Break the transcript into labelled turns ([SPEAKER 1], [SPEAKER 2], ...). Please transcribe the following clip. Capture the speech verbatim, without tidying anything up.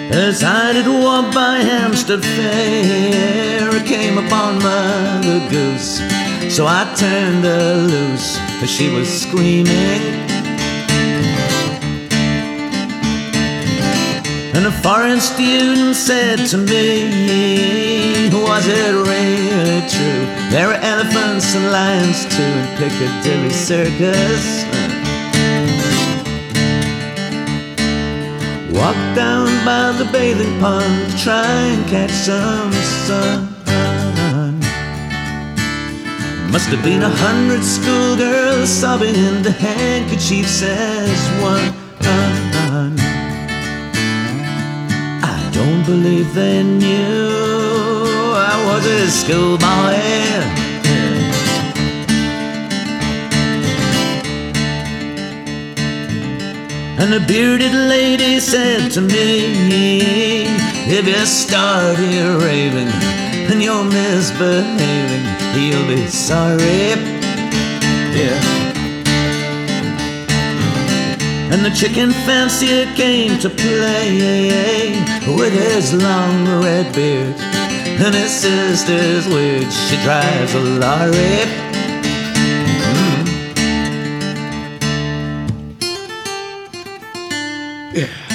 [SPEAKER 1] As I did walk by Hampstead Fair, I came upon Mother Goose. So I turned her loose, as she was screaming. And a foreign student said to me, was it really true? There are elephants and lions too in Piccadilly Circus. Walked down by the bathing pond to try and catch some sun. Must have been a hundred schoolgirls sobbing into handkerchiefs as one. I don't believe they knew I was a schoolboy. And the bearded lady said to me, if you start here raving and you're misbehaving, you'll be sorry. Yeah. And the chicken fancier came to play with his long red beard and his sister's weird. She drives a lorry. Mm. Yeah.